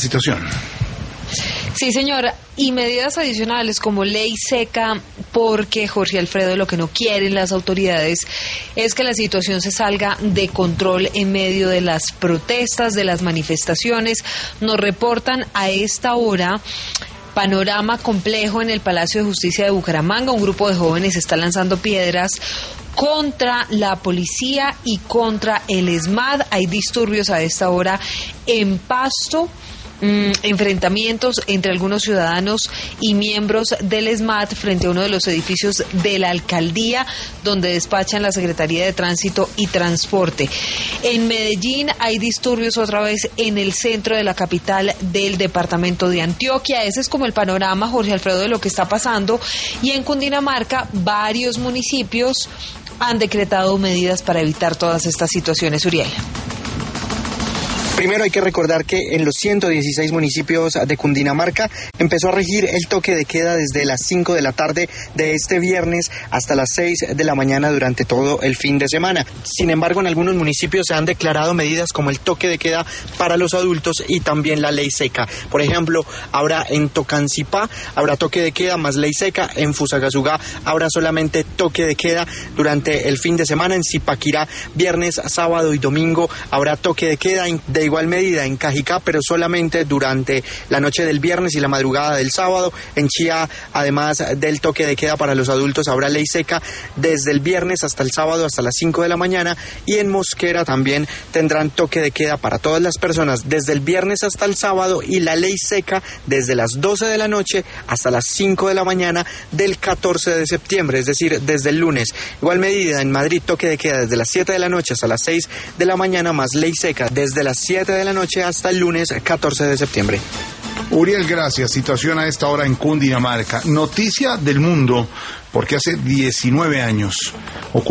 situación. Sí, señora, y medidas adicionales como ley seca, porque Jorge Alfredo, lo que no quieren las autoridades es que la situación se salga de control en medio de las protestas, de las manifestaciones. Nos reportan a esta hora panorama complejo en el Palacio de Justicia de Bucaramanga. Un grupo de jóvenes está lanzando piedras contra la policía y contra el ESMAD. Hay disturbios a esta hora en Pasto. Enfrentamientos entre algunos ciudadanos y miembros del ESMAD frente a uno de los edificios de la alcaldía donde despachan la Secretaría de Tránsito y Transporte. En Medellín hay disturbios otra vez en el centro de la capital del departamento de Antioquia. Ese es como el panorama, Jorge Alfredo, de lo que está pasando. Y en Cundinamarca, varios municipios han decretado medidas para evitar todas estas situaciones. Uriel. Primero hay que recordar que en los 116 municipios de Cundinamarca empezó a regir el toque de queda desde las 5 de la tarde de este viernes hasta las 6 de la mañana durante todo el fin de semana. Sin embargo, en algunos municipios se han declarado medidas como el toque de queda para los adultos y también la ley seca. Por ejemplo, ahora en Tocancipá habrá toque de queda más ley seca. En Fusagasugá habrá solamente toque de queda durante el fin de semana. En Zipaquirá, viernes, sábado y domingo habrá toque de queda. De igual medida en Cajicá, pero solamente durante la noche del viernes y la madrugada del sábado. En Chía, además del toque de queda para los adultos, habrá ley seca desde el viernes hasta el sábado hasta las 5 de la mañana. Y en Mosquera también tendrán toque de queda para todas las personas desde el viernes hasta el sábado y la ley seca desde las 12 de la noche hasta las 5 de la mañana del 14 de septiembre, es decir, desde el lunes. Igual medida en Madrid, toque de queda desde las 7 de la noche hasta las 6 de la mañana más ley seca desde las 7 de la noche hasta el lunes 14 de septiembre. Uriel, gracias. Situación a esta hora en Cundinamarca. Noticia del mundo, porque hace 19 años ocurrió